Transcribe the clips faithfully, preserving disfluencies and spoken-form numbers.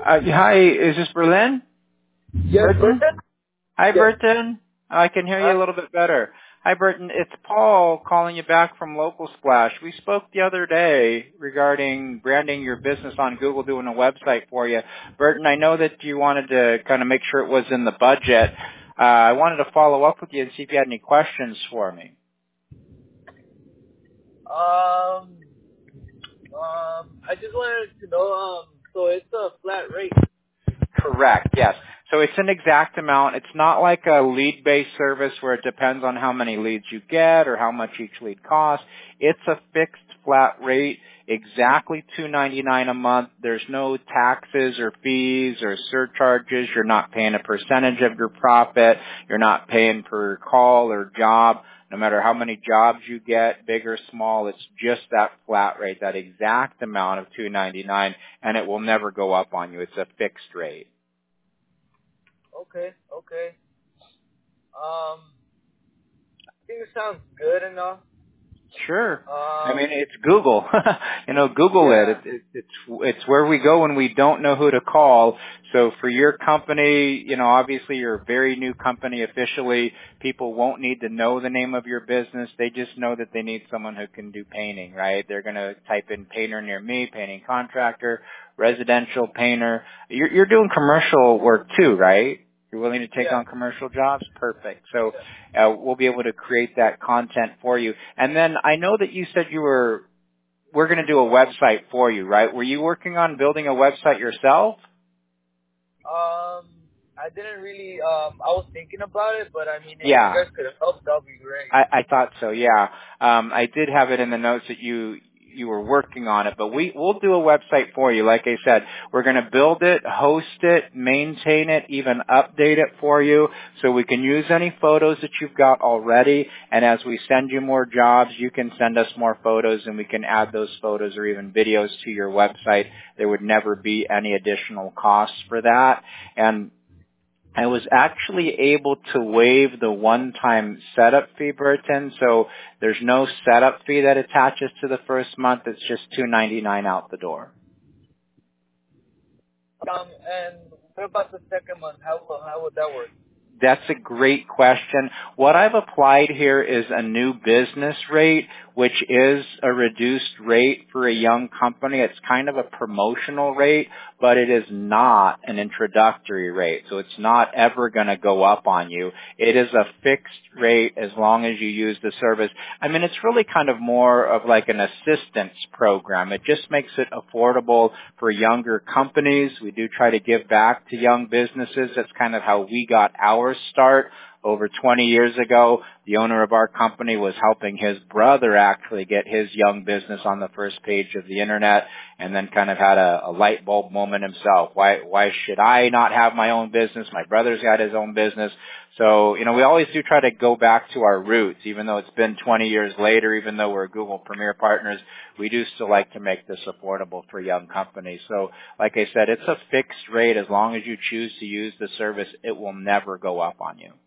Uh, hi, is this Berlin? Yes, Burton? Burton? Hi, Yes. Burton. I can hear you Uh, a little bit better. Hi, Burton. It's Paul calling you back from Local Splash. We spoke the other day regarding branding your business on Google, doing a website for you. Burton, I know that you wanted to kind of make sure it was in the budget. Uh, I wanted to follow up with you and see if you had any questions for me. um, um, I just wanted to know, um, so it's a flat rate. Correct, yes. So it's an exact amount. It's not like a lead-based service where it depends on how many leads you get or how much each lead costs. It's a fixed flat rate, exactly two dollars and ninety-nine cents a month. There's no taxes or fees or surcharges. You're not paying a percentage of your profit. You're not paying per call or job. No matter how many jobs you get, big or small, it's just that flat rate, that exact amount of two dollars and ninety-nine cents, and it will never go up on you. It's a fixed rate. Okay, okay. Um, I think it sounds good enough. Sure. I Um, mean, it's Google. you know, Google it. yeah, it, it. It's it's where we go when we don't know who to call. So for your company, you know, obviously you're a very new company officially. People won't need to know the name of your business. They just know that they need someone who can do painting, right? They're going to type in painter near me, painting contractor, residential painter. You're, you're doing commercial work too, right? You're willing to take yeah, on commercial jobs? Perfect. So yeah. uh, we'll be able to create that content for you. And then I know that you said you were, we're going to do a website for you, right? Were you working on building a website yourself? Um, I didn't really, um, I was thinking about it, but I mean, if you Yeah. guys could help, that would be great. I, I thought so, yeah. Um, I did have it in the notes that you you were working on it, but we we'll do a website for you. Like I said, we're going to build it, host it, maintain it, even update it for you, so we can use any photos that you've got already. And as we send you more jobs, you can send us more photos, and we can add those photos or even videos to your website. There would never be any additional costs for that. And I was actually able to waive the one-time setup fee, Burton, so there's no setup fee that attaches to the first month. It's just two dollars and ninety-nine cents out the door. Um, and what about the second month? How, how would that work? That's a great question. What I've applied here is a new business rate, which is a reduced rate for a young company. It's kind of a promotional rate, but it is not an introductory rate. So it's not ever going to go up on you. It is a fixed rate as long as you use the service. I mean, it's really kind of more of like an assistance program. It just makes it affordable for younger companies. We do try to give back to young businesses. That's kind of how we got our start. Over twenty years ago, the owner of our company was helping his brother actually get his young business on the first page of the internet, and then kind of had a, a light bulb moment himself. Why, why should I not have my own business? My brother's got his own business. So, you know, we always do try to go back to our roots, even though it's been twenty years later, even though we're Google Premier partners, we do still like to make this affordable for young companies. So, like I said, it's a fixed rate. As long as you choose to use the service, it will never go up on you.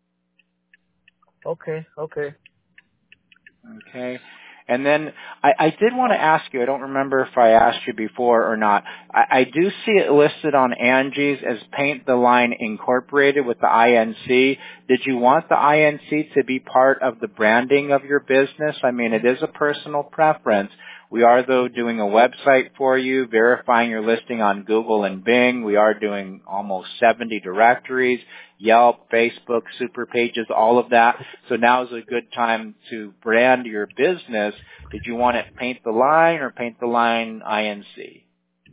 Okay, okay. Okay. And then I, I did want to ask you, I don't remember if I asked you before or not, I, I do see it listed on Angie's as Paint the Line Incorporated with the I N C. Did you want the I N C to be part of the branding of your business? I mean, it is a personal preference. We are, though, doing a website for you, verifying your listing on Google and Bing. We are doing almost seventy directories, Yelp, Facebook, Super Pages, all of that. So now is a good time to brand your business. Did you want it Paint the Line or Paint the Line I N C?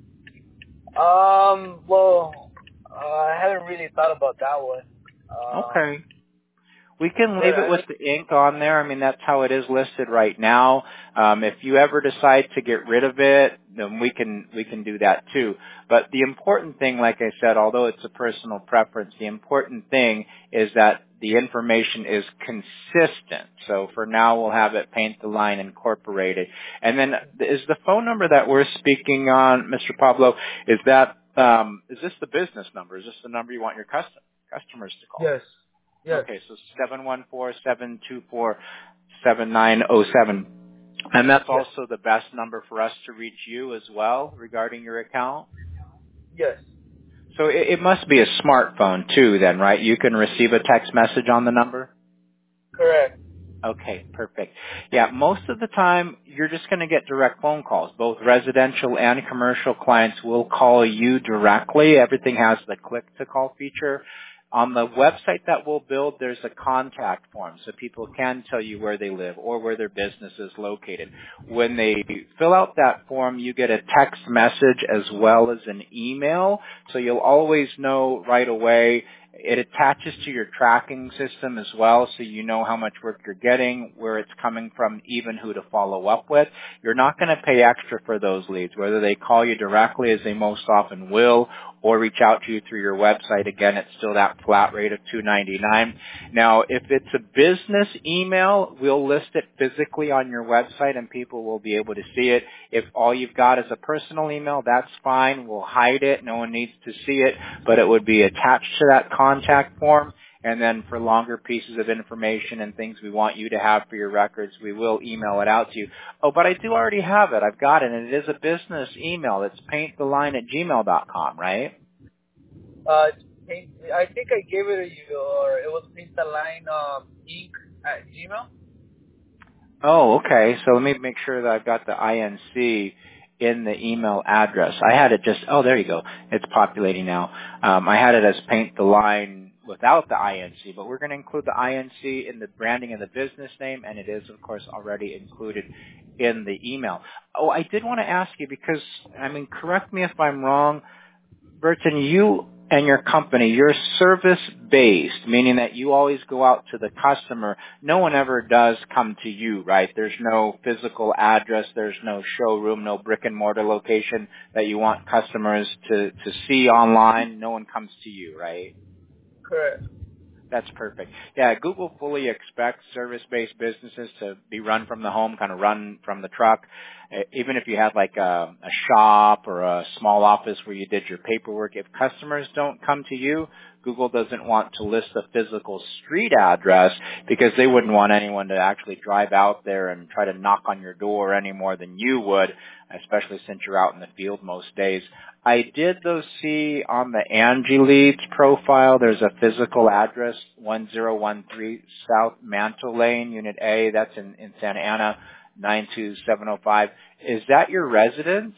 Um, well, uh, I haven't really thought about that one. Um, Okay. We can but leave it I with mean, the ink on there. I mean, that's how it is listed right now. Um, if you ever decide to get rid of it, then we can we can do that too. But the important thing, like I said, although it's a personal preference, the important thing is that the information is consistent. So for now, we'll have it Paint the Line Incorporated. And then is the phone number that we're speaking on, Mister Pablo, is that um, is this the business number? Is this the number you want your custom, customers to call? yes, yes, Okay, so seven one four, seven two four, seven nine zero seven. And that's yes, also the best number for us to reach you as well regarding your account? yes. So it, it must be a smartphone too then, right? You can receive a text message on the number? Correct. Okay, perfect. Yeah, most of the time you're just going to get direct phone calls. Both residential and commercial clients will call you directly. Everything has the click to call feature. On the website that we'll build, there's a contact form so people can tell you where they live or where their business is located. When they fill out that form, you get a text message as well as an email, so you'll always know right away. It attaches to your tracking system as well, so you know how much work you're getting, where it's coming from, even who to follow up with. You're not going to pay extra for those leads, whether they call you directly, as they most often will, or reach out to you through your website. Again, it's still that flat rate of two ninety-nine. Now, if it's a business email, we'll list it physically on your website and people will be able to see it. If all you've got is a personal email, that's fine. We'll hide it. No one needs to see it, but it would be attached to that contact form. And then for longer pieces of information and things we want you to have for your records, we will email it out to you. Oh, but I do already have it. I've got it, and it is a business email. It's painttheline at gmail dot com, right? Uh, paint, I think I gave it to you, or it was Paint the Line um, Inc at Gmail. Oh, okay. So let me make sure that I've got the I N C in the email address. I had it just, oh, there you go. It's populating now. Um, I had it as Paint the Line without the I N C, but we're going to include the I N C in the branding of the business name, and it is, of course, already included in the email. Oh, I did want to ask you because, I mean, correct me if I'm wrong, Burton, you and your company, you're service-based, meaning that you always go out to the customer. No one ever does come to you, right? There's no physical address. There's no showroom, no brick-and-mortar location that you want customers to, to see online. No one comes to you, right? Correct. That's perfect. Yeah, Google fully expects service-based businesses to be run from the home, kind of run from the truck. Uh, Even if you had like a, a shop or a small office where you did your paperwork, if customers don't come to you, Google doesn't want to list a physical street address because they wouldn't want anyone to actually drive out there and try to knock on your door any more than you would, especially since you're out in the field most days. I did, though, see on the Angie Leads profile, there's a physical address, one zero one three South Mantle Lane, Unit A. That's in, in Santa Ana, nine two seven oh five. Is that your residence?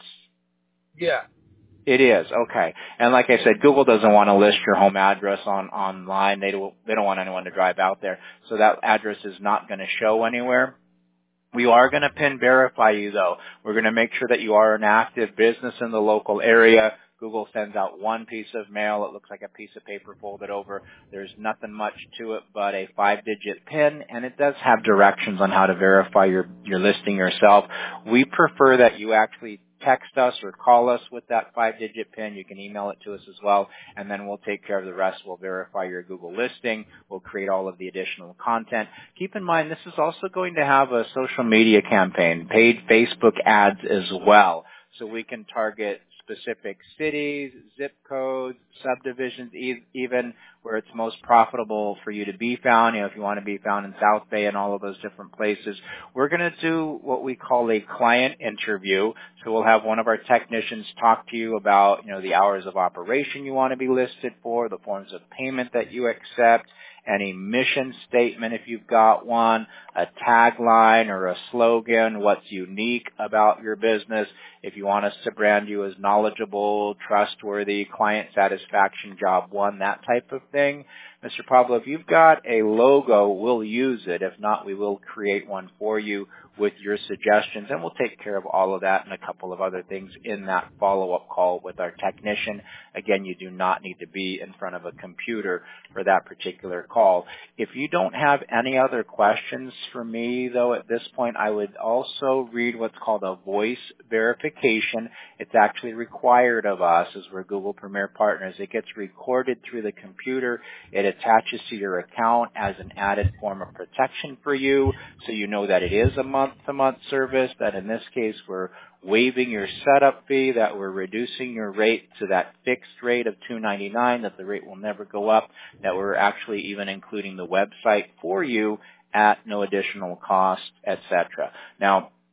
Yeah. It is, okay. And like I said, Google doesn't want to list your home address on online. They don't, they don't want anyone to drive out there. So that address is not going to show anywhere. We are going to pin verify you, though. We're going to make sure that you are an active business in the local area. Google sends out one piece of mail. It looks like a piece of paper folded over. There's nothing much to it but a five-digit PIN, and it does have directions on how to verify your, your listing yourself. We prefer that you actually text us or call us with that five-digit PIN. You can email it to us as well, and then we'll take care of the rest. We'll verify your Google listing. We'll create all of the additional content. Keep in mind, this is also going to have a social media campaign, paid Facebook ads as well, so we can target specific cities, zip codes, subdivisions, e- even where it's most profitable for you to be found. You know, if you want to be found in South Bay and all of those different places, we're going to do what we call a client interview. So we'll have one of our technicians talk to you about, you know, the hours of operation you want to be listed for, the forms of payment that you accept, any mission statement if you've got one, a tagline or a slogan, what's unique about your business, if you want us to brand you as knowledgeable, trustworthy, client satisfaction, job one, that type of thing. Mister Pablo, if you've got a logo, we'll use it. If not, we will create one for you with your suggestions, and we'll take care of all of that and a couple of other things in that follow-up call with our technician. Again, you do not need to be in front of a computer for that particular call. If you don't have any other questions for me, though, at this point, I would also read what's called a voice verification. It's actually required of us as we're Google Premier Partners. It gets recorded through the computer. It attaches to your account as an added form of protection for you, so you know that it is a month-to-month service, that in this case we're waiving your setup fee, that we're reducing your rate to that fixed rate of two ninety-nine, that the rate will never go up, that we're actually even including the website for you at no additional cost, et cetera. Now,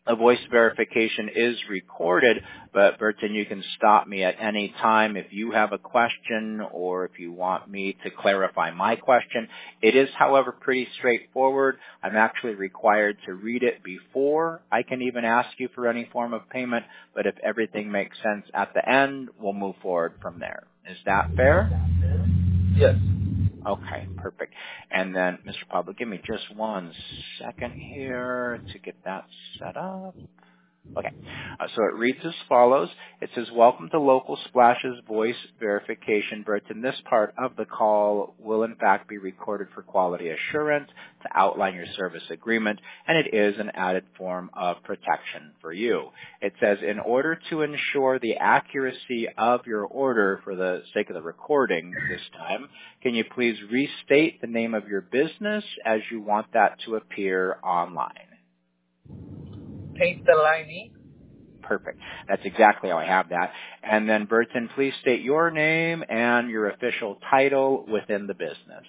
A voice verification is recorded, but Burton, you can stop me at any time if you have a question or if you want me to clarify my question. It is, however, pretty straightforward. I'm actually required to read it before I can even ask you for any form of payment, but if everything makes sense at the end, we'll move forward from there. Is that fair? Yes. Okay, perfect. And then, Mister Pablo, give me just one second here to get that set up. Okay, uh, so it reads as follows. It says, welcome to Local Splash's voice verification. Burton, this part of the call will in fact be recorded for quality assurance to outline your service agreement, and it is an added form of protection for you. It says, in order to ensure the accuracy of your order for the sake of the recording this time, can you please restate the name of your business as you want that to appear online? Paint the Line Incorporated. Perfect. That's exactly how I have that. And then, Burton, please state your name and your official title within the business.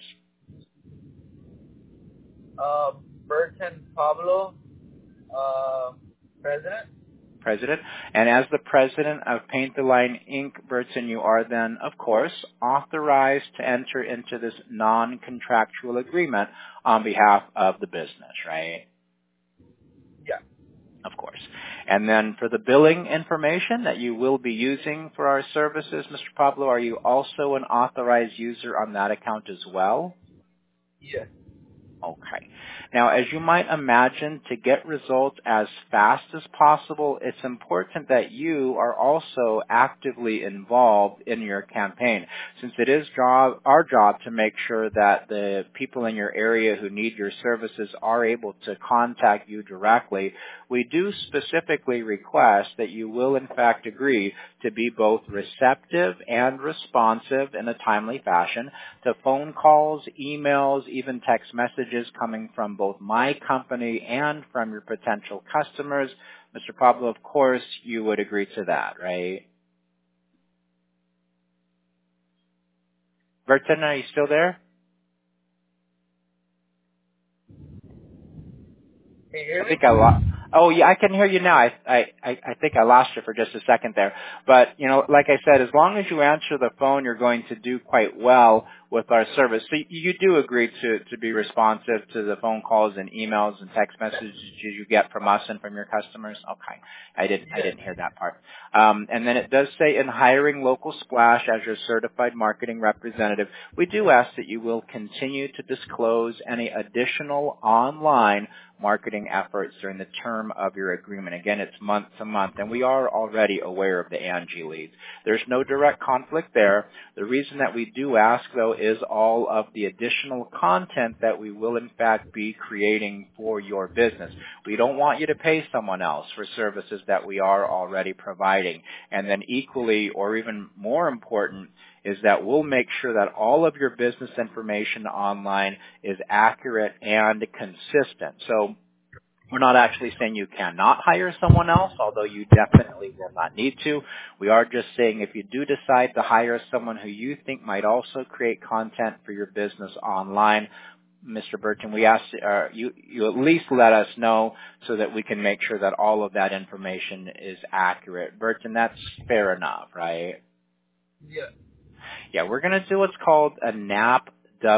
Uh, Burton Pablo, uh, President. President. And as the president of Paint the Line Incorporated, Burton, you are then, of course, authorized to enter into this non-contractual agreement on behalf of the business, right? Yeah. Of course. And then for the billing information that you will be using for our services, Mister Pablo, are you also an authorized user on that account as well? Yes. Okay. Now, as you might imagine, to get results as fast as possible, it's important that you are also actively involved in your campaign, since it is job, our job to make sure that the people in your area who need your services are able to contact you directly. We do specifically request that you will, in fact, agree to be both receptive and responsive in a timely fashion to phone calls, emails, even text messages coming from both my company and from your potential customers. Mister Pablo, of course, you would agree to that, right? Burton, are you still there? Can you hear I me? think I lost. Oh, yeah, I can hear you now. I, I, I I think I lost you for just a second there. But, you know, like I said, as long as you answer the phone, you're going to do quite well with our service. So you do agree to, to be responsive to the phone calls and emails and text messages you get from us and from your customers? Okay. I didn't, I didn't hear that part. Um, and then it does say in hiring Local Splash as your certified marketing representative, we do ask that you will continue to disclose any additional online marketing efforts during the term of your agreement. Again, it's month to month, and we are already aware of the Angie leads. There's no direct conflict there. The reason that we do ask, though, is all of the additional content that we will, in fact, be creating for your business. We don't want you to pay someone else for services that we are already providing. And then equally, or even more important, is that we'll make sure that all of your business information online is accurate and consistent. So we're not actually saying you cannot hire someone else, although you definitely will not need to. We are just saying if you do decide to hire someone who you think might also create content for your business online, Mister Burton, we ask uh, you, you at least let us know so that we can make sure that all of that information is accurate. Burton, that's fair enough, right? Yeah. Yeah, we're going to do what's called a N A P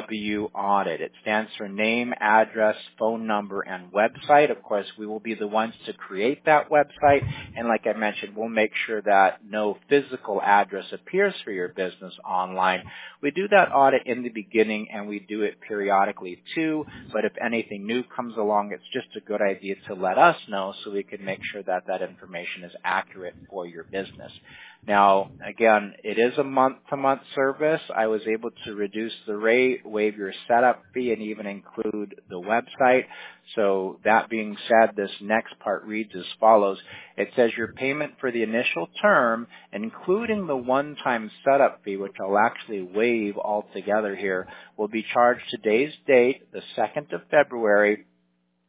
W audit. It stands for name, address, phone number, and website. Of course, we will be the ones to create that website. And like I mentioned, we'll make sure that no physical address appears for your business online. We do that audit in the beginning, and we do it periodically too. But if anything new comes along, it's just a good idea to let us know so we can make sure that that information is accurate for your business. Now, again, it is a month-to-month service. I was able to reduce the rate, waive your setup fee, and even include the website. So that being said, this next part reads as follows. It says your payment for the initial term, including the one-time setup fee, which I'll actually waive altogether here, will be charged today's date, the second of February,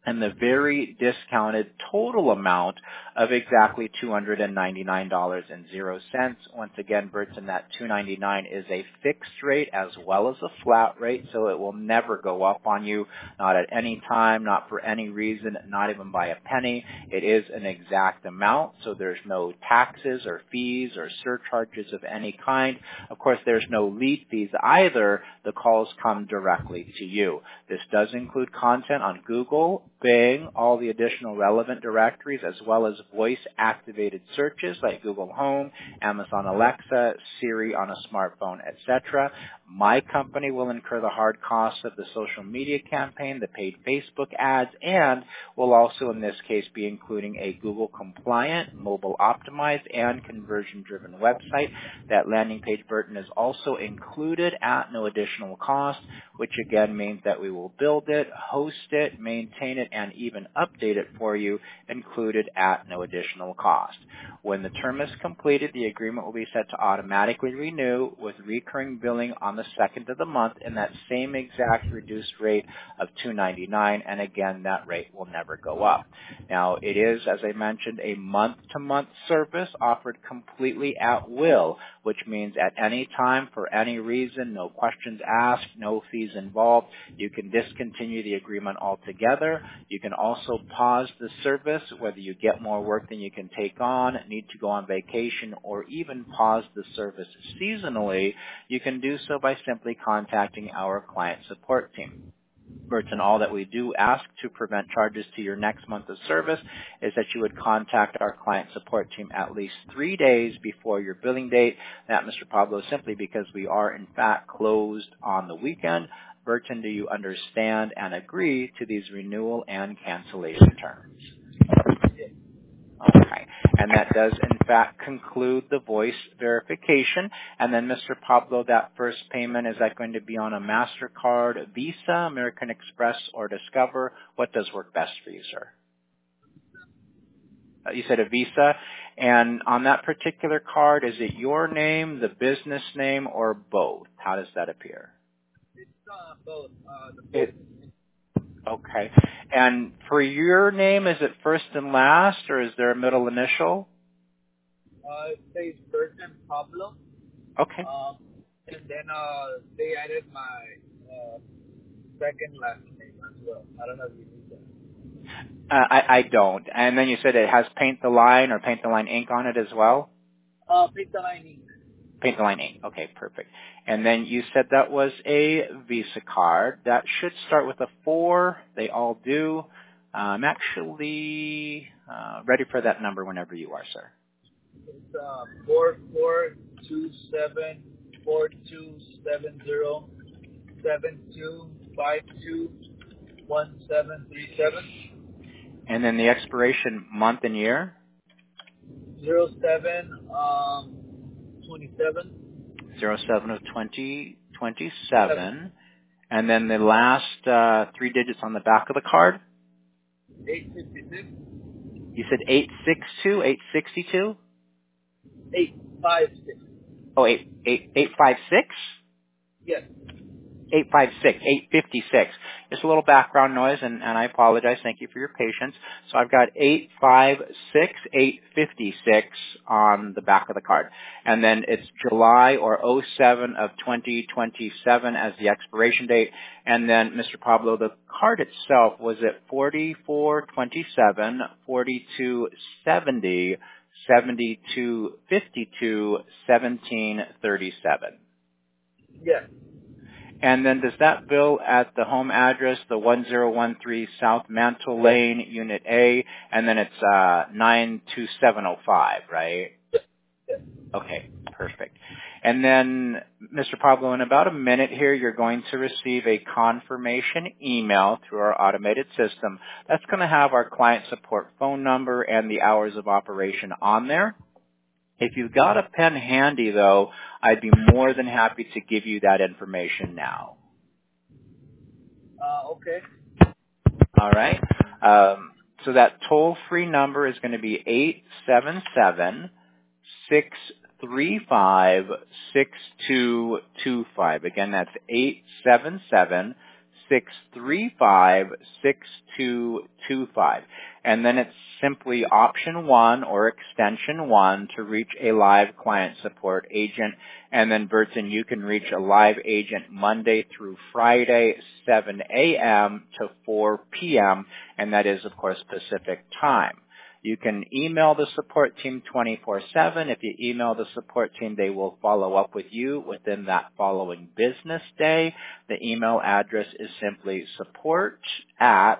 and the very discounted total amount of exactly two hundred ninety-nine dollars and zero cents. Once again, Burton, that two hundred ninety-nine dollars is a fixed rate as well as a flat rate, so it will never go up on you, not at any time, not for any reason, not even by a penny. It is an exact amount, so there's no taxes or fees or surcharges of any kind. Of course, there's no lead fees either. The calls come directly to you. This does include content on Google, Bing, all the additional relevant directories, as well as voice-activated searches like Google Home, Amazon Alexa, Siri on a smartphone, et cetera. My company will incur the hard costs of the social media campaign, the paid Facebook ads, and will also in this case be including a Google-compliant, mobile-optimized, and conversion-driven website. That landing page, Burton, is also included at no additional cost, which again means that we will build it, host it, maintain it, and even update it for you, included at no additional cost. When the term is completed, the agreement will be set to automatically renew with recurring billing on the second of the month in that same exact reduced rate of two hundred ninety-nine dollars, and again, that rate will never go up. Now, it is, as I mentioned, a month-to-month service offered completely at will, which means at any time, for any reason, no questions asked, no fees involved, you can discontinue the agreement altogether. You can also pause the service, whether you get more work than you can take on, need to go on vacation, or even pause the service seasonally. You can do so by simply contacting our client support team. Burton, all that we do ask to prevent charges to your next month of service is that you would contact our client support team at least three days before your billing date. That, Mister Pablo, simply because we are in fact closed on the weekend. Burton, do you understand and agree to these renewal and cancellation terms? Okay. And that does, in fact, conclude the voice verification. And then, Mister Pablo, that first payment, is that going to be on a MasterCard, Visa, American Express, or Discover? What does work best for you, sir? Uh, you said a Visa. And on that particular card, is it your name, the business name, or both? How does that appear? It's uh, both. Uh, the It, okay. And for your name, is it first and last, or is there a middle initial? Uh, it says Burton Pablo. Okay. Um, and then uh, they added my uh, second last name as well. I don't know if you need that. Uh, I, I don't. And then you said it has Paint the Line or Paint the Line ink on it as well? Uh, Paint the Line ink. Paint the Line ink. Okay, perfect. And then you said that was a Visa card. That should start with a four. They all do. I'm actually uh, ready for that number whenever you are, sir. It's uh, four four two seven four two seven zero seven two five two one seven three seven. And then the expiration month and year? Zero seven um twenty seven. Zero seven of twenty twenty-seven. And then the last uh, three digits on the back of the card? Eight fifty six. You said eight six two, eight sixty-two? Eight five six. Oh, eight, eight, eight five six? Yes. eight five six, eight fifty-six. Just a little background noise, and, and I apologize. Thank you for your patience. So I've got eight five six, eight fifty-six on the back of the card. And then it's July or oh seven of twenty twenty-seven as the expiration date. And then, Mister Pablo, the card itself was at forty-four twenty-seven, forty-two seventy, seventy-two fifty-two, seventeen thirty-seven. Yes. And then does that bill at the home address, the one oh one three South Mantle Lane, Unit A, and then it's uh, nine two seven oh five, right? Yes. Okay, perfect. And then, Mister Pablo, in about a minute here, you're going to receive a confirmation email through our automated system. That's going to have our client support phone number and the hours of operation on there. If you've got a pen handy, though, I'd be more than happy to give you that information now. Uh, okay. All right? Um, so that toll-free number is going to be eight seven seven, six three five, six two two five. Again, that's eight seven seven, six three five, six two two five. And then it's simply option one or extension one to reach a live client support agent. And then, Burton, you can reach a live agent Monday through Friday, seven a.m. to four p.m., and that is, of course, Pacific time. You can email the support team twenty-four seven. If you email the support team, they will follow up with you within that following business day. The email address is simply support at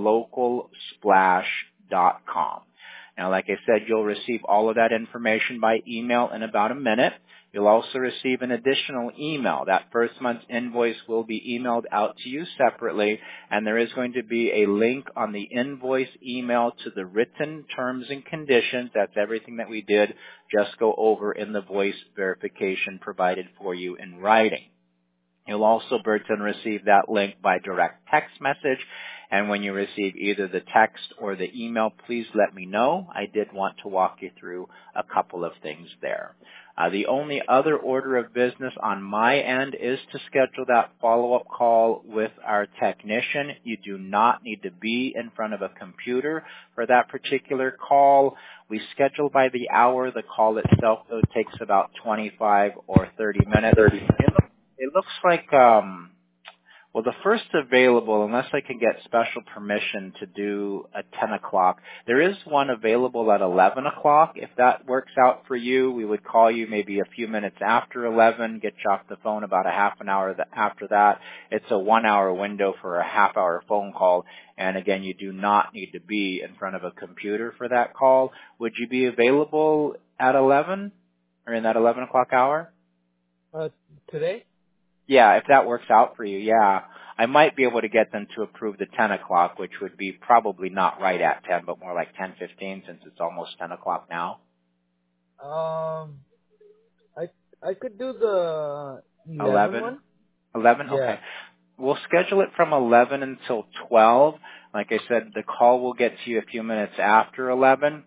local splash dot com. Now, like I said, you'll receive all of that information by email in about a minute. You'll also receive an additional email. That first month's invoice will be emailed out to you separately, and there is going to be a link on the invoice email to the written terms and conditions. That's everything that we did just go over in the voice verification provided for you in writing. You'll also, Burton, receive that link by direct text message. And when you receive either the text or the email, please let me know. I did want to walk you through a couple of things there. Uh, the only other order of business on my end is to schedule that follow-up call with our technician. You do not need to be in front of a computer for that particular call. We schedule by the hour. The call itself, though, takes about twenty-five or thirty minutes. thirty. It, look, it looks like... Um, Well, the first available, unless I can get special permission to do at ten o'clock, there is one available at eleven o'clock. If that works out for you, we would call you maybe a few minutes after eleven, get you off the phone about a half an hour after that. It's a one-hour window for a half-hour phone call. And again, you do not need to be in front of a computer for that call. Would you be available at eleven or in that eleven o'clock hour? Uh, today? Yeah, if that works out for you, yeah. I might be able to get them to approve the ten o'clock, which would be probably not right at ten, but more like ten fifteen since it's almost ten o'clock now. Um, I I could do the eleven, eleven one. eleven? Yeah. Okay. We'll schedule it from eleven until twelve. Like I said, the call will get to you a few minutes after eleven.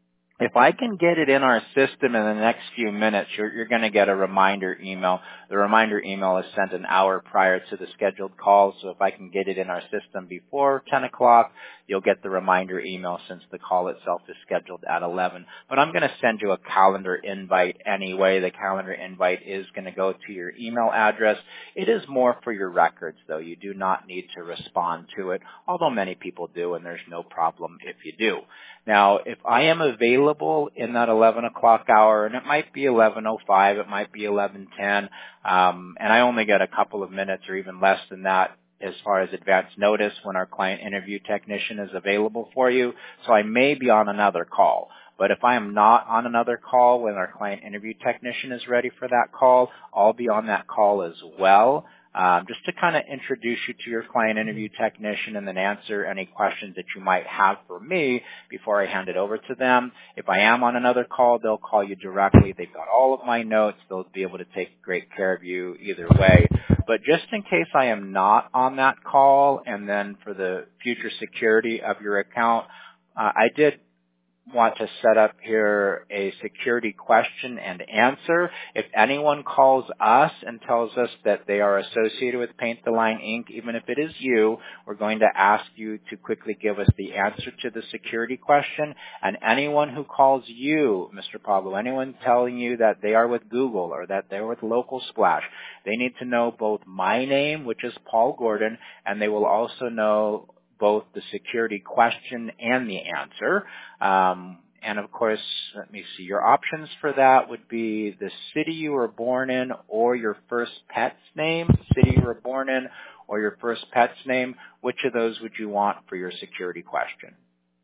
If I can get it in our system in the next few minutes, you're, you're going to get a reminder email. The reminder email is sent an hour prior to the scheduled call, so if I can get it in our system before ten o'clock, you'll get the reminder email since the call itself is scheduled at eleven. But I'm going to send you a calendar invite anyway. The calendar invite is going to go to your email address. It is more for your records, though. You do not need to respond to it, although many people do, and there's no problem if you do. Now, if I am available in that eleven o'clock hour, and it might be eleven oh five, it might be eleven ten, um, and I only get a couple of minutes or even less than that as far as advance notice when our client interview technician is available for you, so I may be on another call. But if I am not on another call when our client interview technician is ready for that call, I'll be on that call as well. Um, just to kind of introduce you to your client interview technician and then answer any questions that you might have for me before I hand it over to them. If I am on another call, they'll call you directly. They've got all of my notes. They'll be able to take great care of you either way. But just in case I am not on that call, and then for the future security of your account, uh, I did want to set up here a security question and answer. If anyone calls us and tells us that they are associated with Paint the Line Incorporated, even if it is you, we're going to ask you to quickly give us the answer to the security question. And anyone who calls you, Mister Pablo, anyone telling you that they are with Google or that they're with Local Splash, they need to know both my name, which is Paul Gordon, and they will also know both the security question and the answer. Um, and of course, let me see, your options for that would be the city you were born in or your first pet's name, city you were born in or your first pet's name. Which of those would you want for your security question?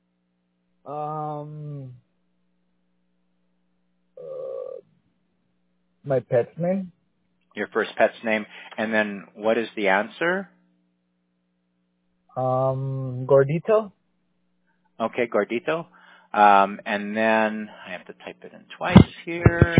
Um, uh, my pet's name. Your first pet's name. And then what is the answer? Um, Gordito. Okay, Gordito. Um, and then I have to type it in twice here.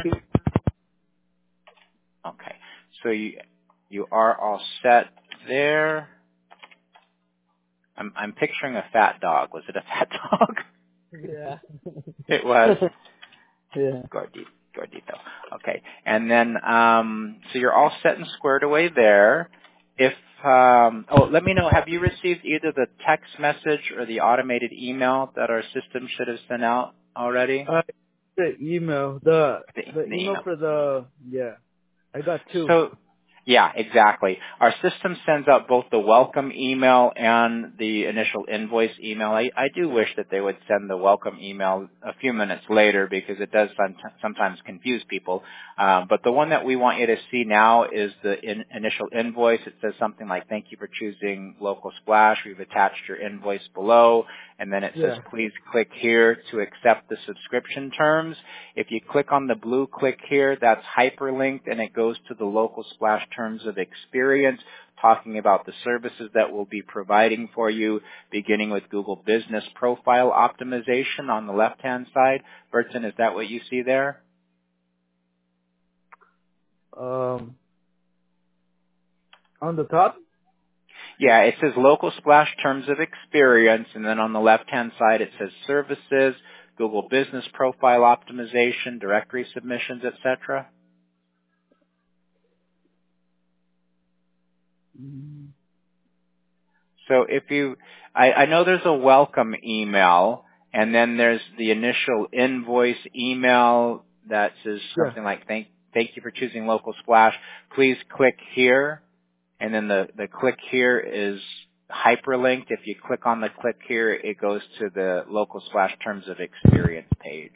Okay, so you you are all set there. I'm I'm picturing a fat dog. Was it a fat dog? Yeah. It was. Yeah. Gordito. Gordito. Okay, and then um, so you're all set and squared away there. If um, oh, let me know, have you received either the text message or the automated email that our system should have sent out already? Uh, the email, the The, the the email email. for the yeah, I got two. So, yeah, exactly. Our system sends out both the welcome email and the initial invoice email. I, I do wish that they would send the welcome email a few minutes later because it does some, sometimes confuse people. Um, but the one that we want you to see now is the in, initial invoice. It says something like, thank you for choosing Local Splash. We've attached your invoice below. And then it says, Yeah. please click here to accept the subscription terms. If you click on the blue click here, that's hyperlinked and it goes to the Local Splash terms of experience, talking about the services that we'll be providing for you, beginning with Google Business Profile Optimization on the left-hand side. Burton, is that what you see there? Um, on the top. Yeah, it says Local Splash Terms of Experience, and then on the left-hand side it says Services, Google Business Profile Optimization, Directory Submissions, et cetera. Mm, So if you, I, I know there's a welcome email, and then there's the initial invoice email that says Yeah. something like, thank, thank you for choosing Local Splash. Please click here. And then the, the click here is hyperlinked. If you click on the click here, it goes to the Local Splash Terms of Experience page.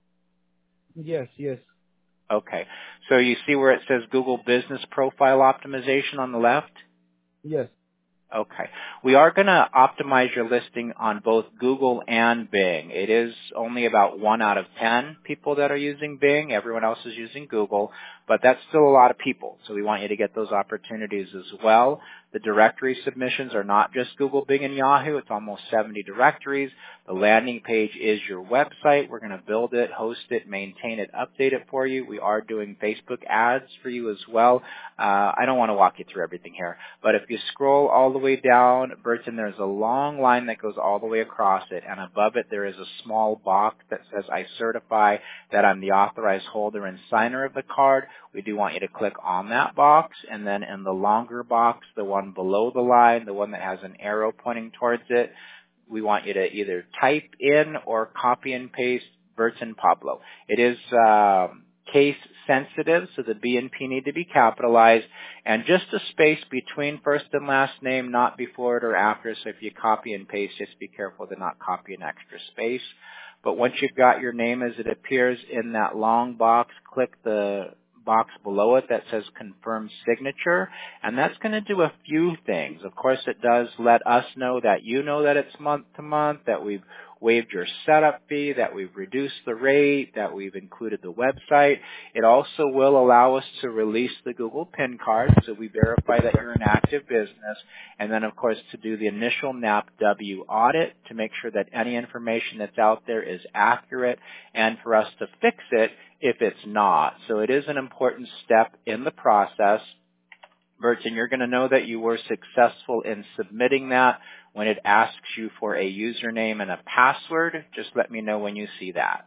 Yes. Yes. Okay. So you see where it says Google Business Profile Optimization on the left? Yes. Okay. We are going to optimize your listing on both Google and Bing. It is only about one out of ten people that are using Bing. Everyone else is using Google, but that's still a lot of people. So we want you to get those opportunities as well. The directory submissions are not just Google, Bing, and Yahoo. It's almost seventy directories. The landing page is your website. We're going to build it, host it, maintain it, update it for you. We are doing Facebook ads for you as well. Uh, I don't want to walk you through everything here, but if you scroll all the way down, Burton, there's a long line that goes all the way across it, and above it there is a small box that says, I certify that I'm the authorized holder and signer of the card. We do want you to click on that box, and then in the longer box, the one below the line, the one that has an arrow pointing towards it, we want you to either type in or copy and paste Burton Pablo. It is um, case sensitive, so the B and P need to be capitalized, and just a space between first and last name, not before it or after. So if you copy and paste, just be careful to not copy an extra space. But once you've got your name as it appears in that long box, click the box below it that says confirm signature, and that's going to do a few things. Of course, it does let us know that you know that it's month to month, that we've waived your setup fee, that we've reduced the rate, that we've included the website. It also will allow us to release the Google PIN card, so we verify that you're an active business, and then of course to do the initial N A P W audit to make sure that any information that's out there is accurate, and for us to fix it if it's not. So it is an important step in the process. Burton, you're going to know that you were successful in submitting that when it asks you for a username and a password. Just let me know when you see that.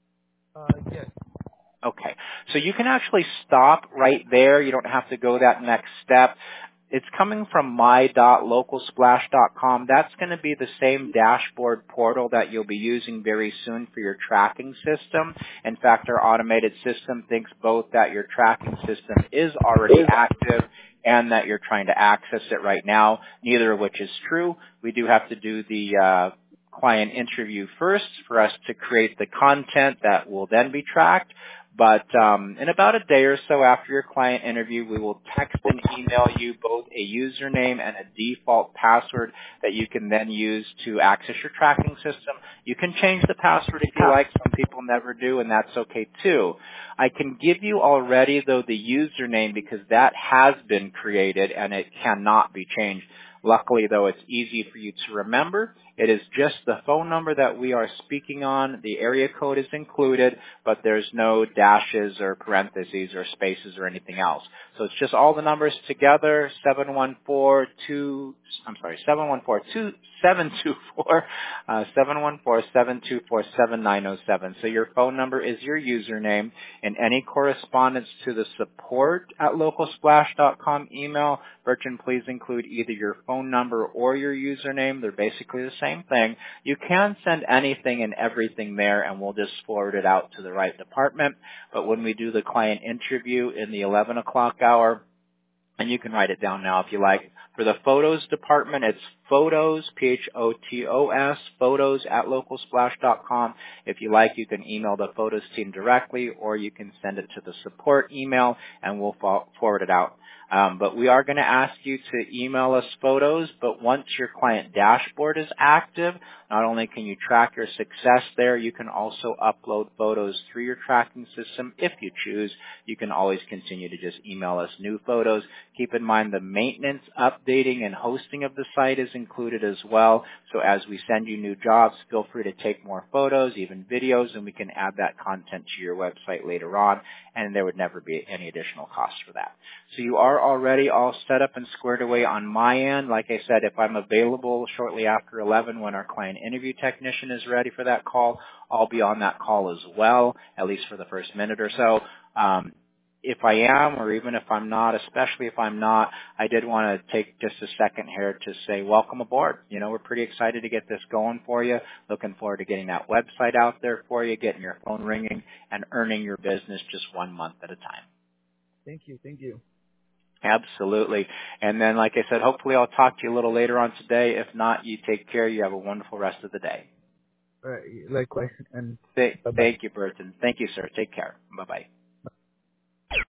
Uh, yes. Okay. So you can actually stop right there. You don't have to go that next step. It's coming from my dot local splash dot com. That's going to be the same dashboard portal that you'll be using very soon for your tracking system. In fact, our automated system thinks both that your tracking system is already active and that you're trying to access it right now, neither of which is true. We do have to do the uh, client interview first for us to create the content that will then be tracked. But um, in about a day or so after your client interview, we will text and email you both a username and a default password that you can then use to access your tracking system. You can change the password if you like. Some people never do, and that's okay too. I can give you already, though, the username because that has been created and it cannot be changed. Luckily, though, it's easy for you to remember. It is just the phone number that we are speaking on. The area code is included, but there's no dashes or parentheses or spaces or anything else. So it's just all the numbers together, seven one four two, I'm sorry, seven one four two seven two four, uh, seven one four seven two four seven nine zero seven. So your phone number is your username, and any correspondence to the support at local splash dot com email, Bertrand, please include either your phone number or your username. They're basically the same thing. You can send anything and everything there, and we'll just forward it out to the right department. But when we do the client interview in the eleven o'clock hour, and you can write it down now if you like. For the photos department, it's photos, P H O T O S, photos at local splash dot com. If you like, you can email the photos team directly, or you can send it to the support email, and we'll forward it out. Um, but we are going to ask you to email us photos, but once your client dashboard is active, not only can you track your success there, you can also upload photos through your tracking system if you choose. You can always continue to just email us new photos. Keep in mind the maintenance, updating, and hosting of the site is included as well. So as we send you new jobs, feel free to take more photos, even videos, and we can add that content to your website later on, and there would never be any additional cost for that. So you are already all set up and squared away on my end. Like I said, if I'm available shortly after eleven when our client interview technician is ready for that call, I'll be on that call as well, at least for the first minute or so. Um, if I am, or even if I'm not, especially if I'm not, I did want to take just a second here to say welcome aboard. You know, we're pretty excited to get this going for you. Looking forward to getting that website out there for you, getting your phone ringing, and earning your business just one month at a time. Thank you. Thank you. Absolutely. And then, like I said, hopefully I'll talk to you a little later on today. If not, you take care. You have a wonderful rest of the day. All right. Likewise. And Th- bye-bye. Thank you, Burton. Thank you, sir. Take care. Bye-bye.